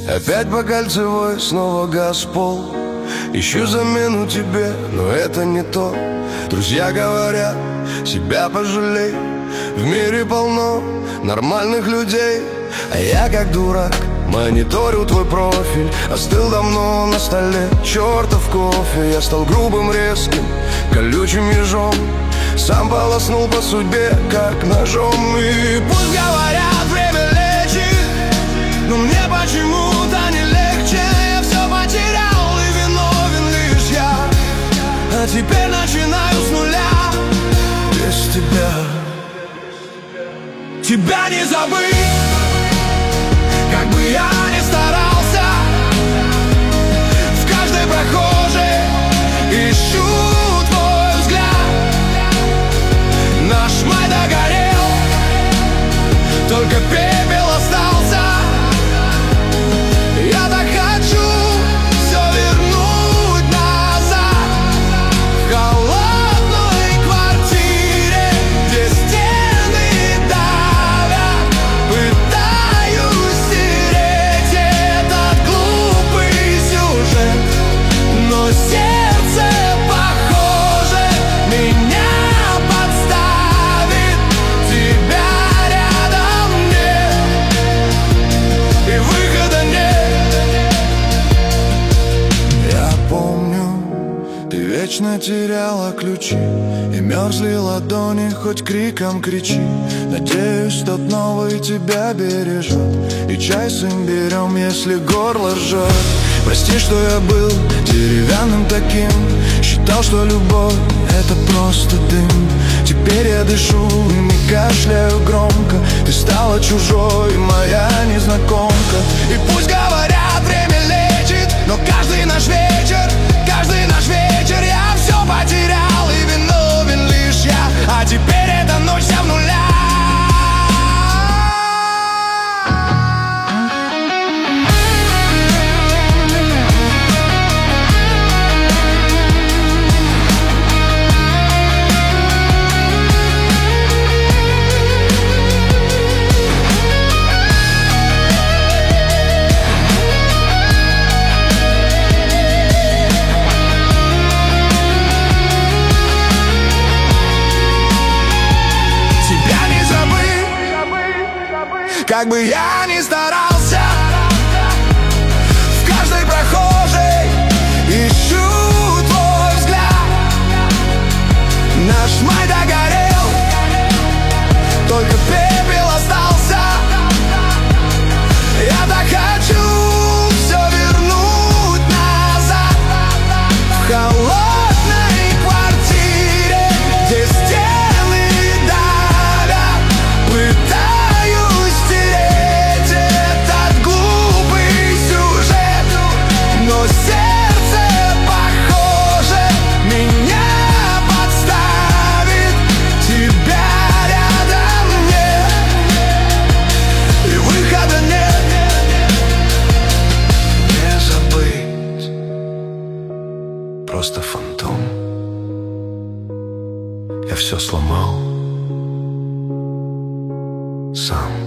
Опять по кольцевой, снова газпол. Ищу замену тебе, но это не то. Друзья говорят, себя пожалей. В мире полно нормальных людей, а я как дурак мониторю твой профиль. Остыл давно на столе чертов кофе. Я стал грубым, резким, колючим ежом. Сам полоснул по судьбе, как ножом. И пусть говорят, время лечит, но мне почему-то не легче. Я все потерял, и виновен лишь я. А теперь начинаю с нуля. Без тебя, тебя не забыть. Как бы я ни старался, в каждой прохожей ищу твой взгляд. Наш май догорел, только пепел остался. Я так хочу все вернуть назад. В холодной квартире, где стены давят, пытаюсь стереть этот глупый сюжет, но сердце, похоже, меня подставит. Тебя рядом нет, и выхода нет. Я помню, ты вечно теряла ключи, и мерзли ладони, хоть криком кричи. Надеюсь, тот новый тебя бережет, и чай с имбирем, если горло ржет. Прости, что я был деревянным таким, считал, что любовь — это просто дым. Теперь я дышу и не кашляю громко. Ты стала чужой, моя незнакомка. И пусть говорят, время лечит, но каждый наш вечер я все потерял, и виновен лишь я. А теперь эта ночь вся в нуля. Как бы я ни старался, в каждой прохожей ищу твой взгляд. Наш май догорел, только пепел остался. Я так хочу все вернуть назад. В холодной квартире, где стены давят, пытаюсь стереть этот глупый сюжет, но сердце, похоже, меня подставит. Тебя рядом нет, и выхода нет. Не забыть, просто фантом. Я все сломал сам.